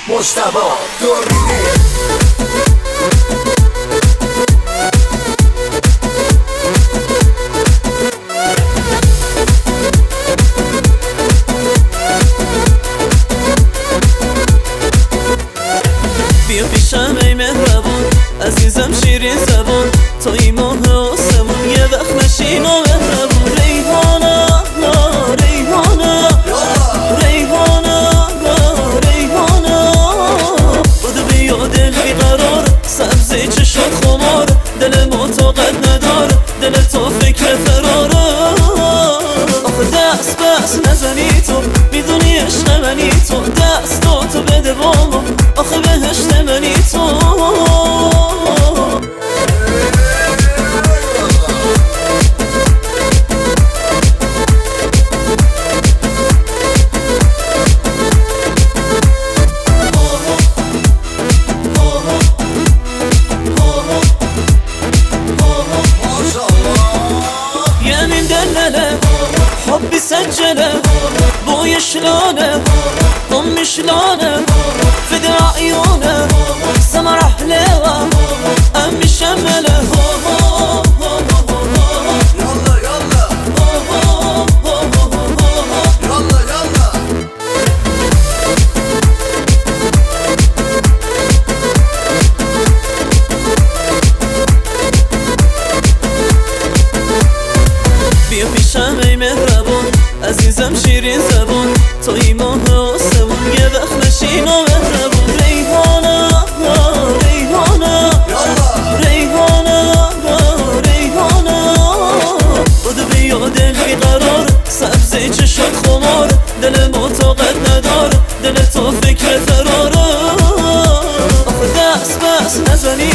مجتبی دوربینی. بیا پیشم ای مهربون، عزیزم شیرین زبون، توی ماه آسمون یه وقت نشین و مهربون. ریحانه ریحانه ریحانه ریحانه، بودو بیا دل بیقرار، سبزی چشم خمار، دل ما طاقت ندار، دل تو فکر فراره. آخه دست بس نزنی تو، میدونی عشق منی تو، دستاتو بده بامو، آخه بهشت منی تو. یعنی دلله حبی سجله بوی شلونه ضم شلونه فدى عيونه سمر حلوة أمي شمله. يلا يلا يلا يلا. بیا پیشم ای مهربون، عزیزم شیرین زبون، توی ماه آسمون یه وقت نشین و مهربون. ریحانه ریحانه ریحانه ریحانه، بودو بیا دل بیقرار، سبزی چشم خمار، دل ما طاقت ندار، دل تو فکر فراره. آخه دست بس نزنی